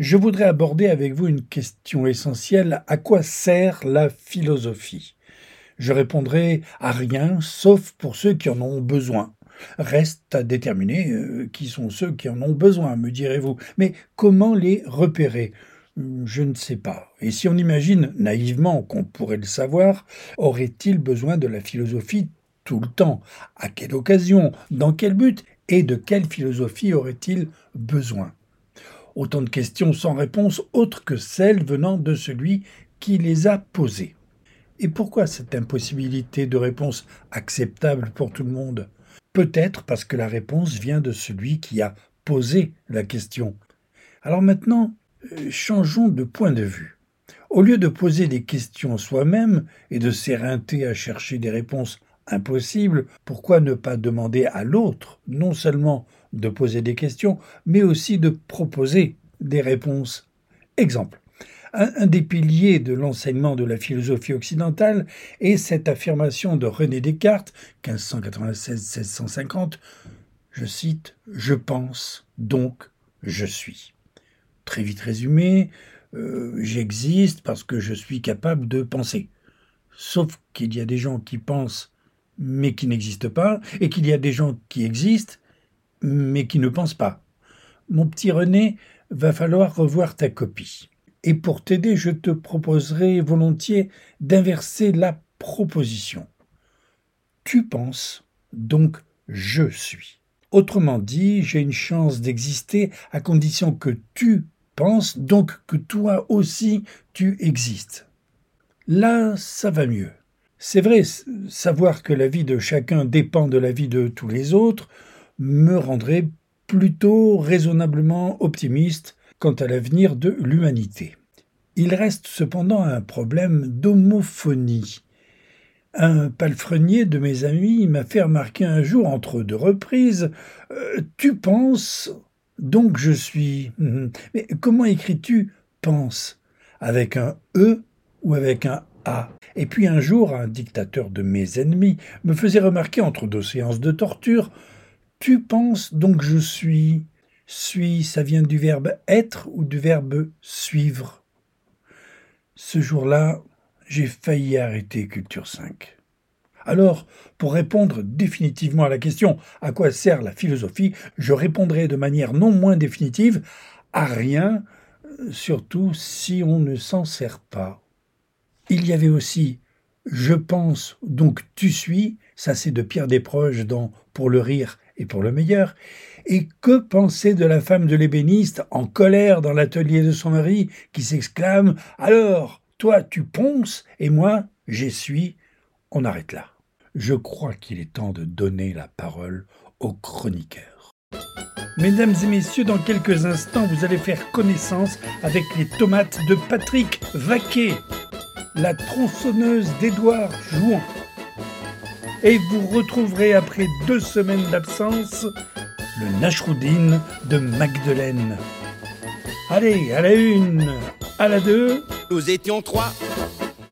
Je voudrais aborder avec vous une question essentielle. À quoi sert la philosophie? Je répondrai à rien, sauf pour ceux qui en ont besoin. Reste à déterminer qui sont ceux qui en ont besoin, me direz-vous. Mais comment les repérer? Je ne sais pas. Et si on imagine naïvement qu'on pourrait le savoir, aurait-il besoin de la philosophie tout le temps? À quelle occasion? Dans quel but? Et de quelle philosophie aurait-il besoin? Autant de questions sans réponse autres que celles venant de celui qui les a posées. Et pourquoi cette impossibilité de réponse acceptable pour tout le monde? Peut-être parce que la réponse vient de celui qui a posé la question. Alors maintenant, changeons de point de vue. Au lieu de poser des questions soi-même et de s'éreinter à chercher des réponses impossibles, pourquoi ne pas demander à l'autre non seulement de poser des questions, mais aussi de proposer des réponses? Exemple. Un des piliers de l'enseignement de la philosophie occidentale est cette affirmation de René Descartes, 1596-1650, je cite, « Je pense, donc je suis ». Très vite résumé, j'existe parce que je suis capable de penser. Sauf qu'il y a des gens qui pensent mais qui n'existent pas, et qu'il y a des gens qui existent mais qui ne pensent pas. Mon petit René, va falloir revoir ta copie. Et pour t'aider, je te proposerai volontiers d'inverser la proposition. Tu penses, donc je suis. Autrement dit, j'ai une chance d'exister à condition que tu penses, donc que toi aussi tu existes. Là, ça va mieux. C'est vrai, savoir que la vie de chacun dépend de la vie de tous les autres me rendrait plutôt raisonnablement optimiste quant à l'avenir de l'humanité. Il reste cependant un problème d'homophonie. Un palefrenier de mes amis m'a fait remarquer un jour, entre deux reprises, « Tu penses, donc je suis ». Mais comment écris-tu « pense » avec un « e » ou avec un « a ». Et puis un jour, un dictateur de mes ennemis me faisait remarquer, entre deux séances de torture, « Tu penses, donc je suis ». Suis, ça vient du verbe être ou du verbe suivre. Ce jour-là, j'ai failli arrêter Culture 5. Alors, pour répondre définitivement à la question « À quoi sert la philosophie ?», je répondrai de manière non moins définitive « À rien, surtout si on ne s'en sert pas ». Il y avait aussi « Je pense, donc tu suis », ça c'est de Pierre Desproges dans « Pour le rire et pour le meilleur ». Et que penser de la femme de l'ébéniste en colère dans l'atelier de son mari qui s'exclame « Alors, toi tu ponces et moi j'essuie ». On arrête là. Je crois qu'il est temps de donner la parole aux chroniqueurs. Mesdames et messieurs, dans quelques instants, vous allez faire connaissance avec les tomates de Patrick Vaquet, la tronçonneuse d'Édouard Jouan. Et vous retrouverez après 2 semaines d'absence le Nachroudine de Magdeleine. Allez, à la 1, à la 2. Nous étions 3.